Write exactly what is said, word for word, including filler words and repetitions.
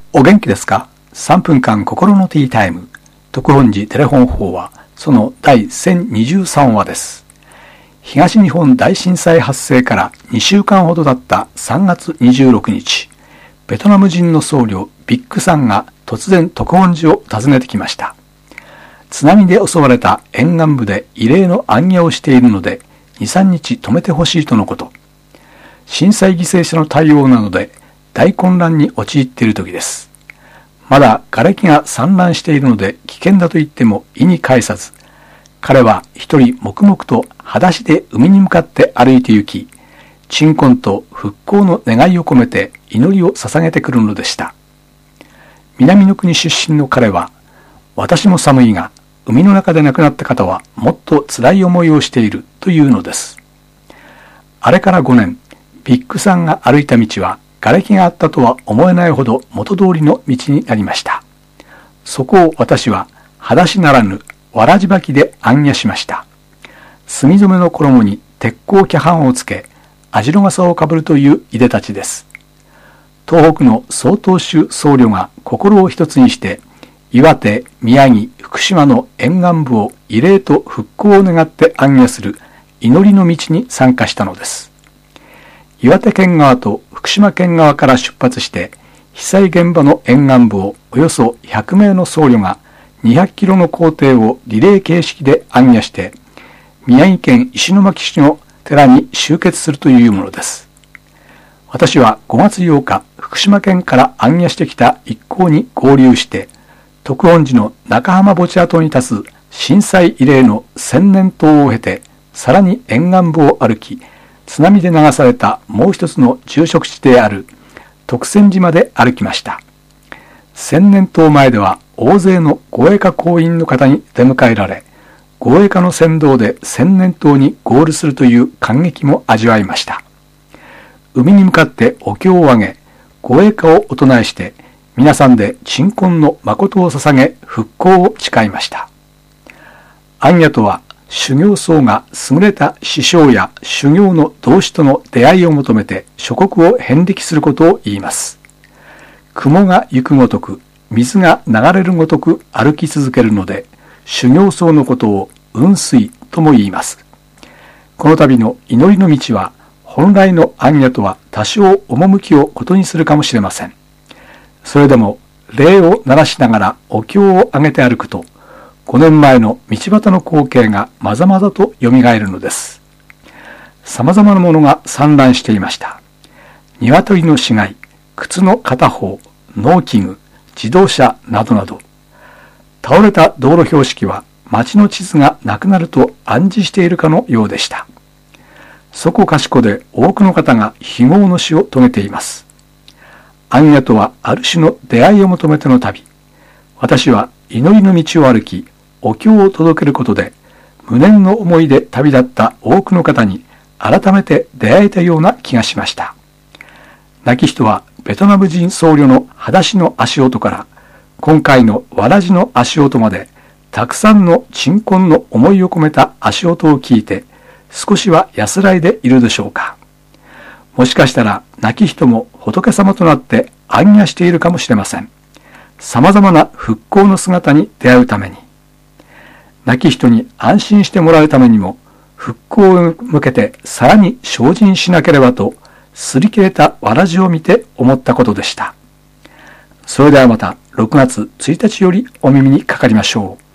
お元気ですか？ さん 分間心のティータイム。特本寺テレフォン法話、その第せんにじゅうさんわです。東日本大震災発生からにしゅうかんほどだったさんがつにじゅうろくにち、ベトナム人の僧侶ビッグさんが突然特本寺を訪ねてきました。津波で襲われた沿岸部で慰霊の行脚をしているので、に、さんにち止めてほしいとのこと。震災犠牲者の対応なので大混乱に陥っている時です。まだ瓦礫が散乱しているので危険だと言っても意に介さず、彼は一人黙々と裸足で海に向かって歩いて行き、鎮魂と復興の願いを込めて祈りを捧げてくるのでした。南の国出身の彼は、私も寒いが海の中で亡くなった方はもっと辛い思いをしているというのです。あれからごねん、ビッグさんが歩いた道は瓦礫があったとは思えないほど元通りの道になりました。そこを私は裸足ならぬわらじ履きで行脚しました。墨染めの衣に鉄鋼キャハンをつけ、網代笠をかぶるといういでたちです。東北の曹洞宗僧侶が心を一つにして、岩手、宮城、福島の沿岸部を慰霊と復興を願って行脚する祈りの道に参加したのです。岩手県側と福島県側から出発して、被災現場の沿岸部をおよそひゃくめいの僧侶がにひゃくキロの行程をリレー形式で行脚して、宮城県石巻市の寺に集結するというものです。私はごがつようか、福島県から行脚してきた一行に合流して、特本寺の中浜墓地跡に立つ震災慰霊の千年塔を経て、さらに沿岸部を歩き、津波で流されたもう一つの住職地である徳泉寺まで歩きました。千年塔前では大勢の護衛歌行員の方に出迎えられ、護衛歌の先導で千年塔にゴールするという感激も味わいました。海に向かってお経をあげ、護衛歌をお唱えして、皆さんで鎮魂の誠を捧げ、復興を誓いました。行脚とは、修行僧が優れた師匠や修行の同志との出会いを求めて諸国を遍歴することを言います。雲が行くごとく、水が流れるごとく歩き続けるので、修行僧のことを雲水とも言います。この度の祈りの道は、本来の行脚とは多少趣を異にするかもしれません。それでも、礼を鳴らしながらお経をあげて歩くと、ごねんまえの道端の光景がまざまざと蘇るのです。様々なものが散乱していました。鶏の死骸、靴の片方、農機具、自動車などなど。倒れた道路標識は街の地図がなくなると暗示しているかのようでした。そこかしこで多くの方が非業の死を遂げています。行脚とはある種の出会いを求めての旅。私は祈りの道を歩き、お経を届けることで、無念の思いで旅立った多くの方に改めて出会えたような気がしました。亡き人はベトナム人僧侶の裸足の足音から、今回のわらじの足音まで、たくさんの鎮魂の思いを込めた足音を聞いて、少しは安らいでいるでしょうか。もしかしたら亡き人も仏様となって行脚しているかもしれません。様々な復興の姿に出会うために。亡き人に安心してもらうためにも、復興を向けてさらに精進しなければと、擦り切れたわらじを見て思ったことでした。それではまたろくがつついたちよりお耳にかかりましょう。